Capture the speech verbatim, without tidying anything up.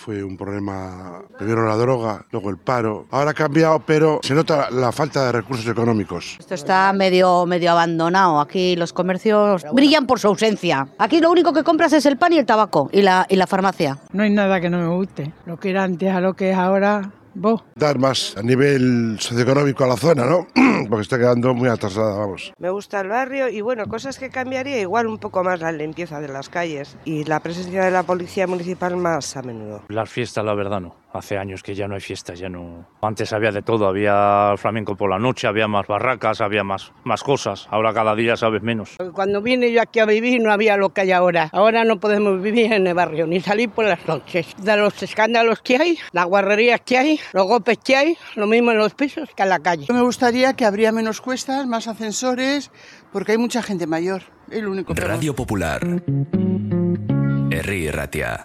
fue un problema, primero la droga, luego el paro. Ahora ha cambiado, pero se nota la falta de recursos económicos. Esto está medio, medio abandonado. Aquí los comercios brillan por su ausencia. Aquí lo único que compras es el pan y el tabaco y la, y la farmacia. No hay nada que no me guste. Lo que era antes a lo que es ahora... ¿Vos? Dar más a nivel socioeconómico a la zona, ¿no? Porque está quedando muy atrasada, vamos. Me gusta el barrio y bueno, cosas que cambiaría, igual un poco más la limpieza de las calles y la presencia de la policía municipal más a menudo. Las fiestas, la verdad, no. Hace años que ya no hay fiestas, ya no... Antes había de todo, había flamenco por la noche, había más barracas, había más, más cosas. Ahora cada día sabes menos. Cuando vine yo aquí a vivir no había lo que hay ahora. Ahora no podemos vivir en el barrio, ni salir por las noches. De los escándalos que hay, las guarrerías que hay, los golpes que hay, lo mismo en los pisos que en la calle. Me gustaría que habría menos cuestas, más ascensores, porque hay mucha gente mayor. Es lo único que Radio Popular. Herri Ratia.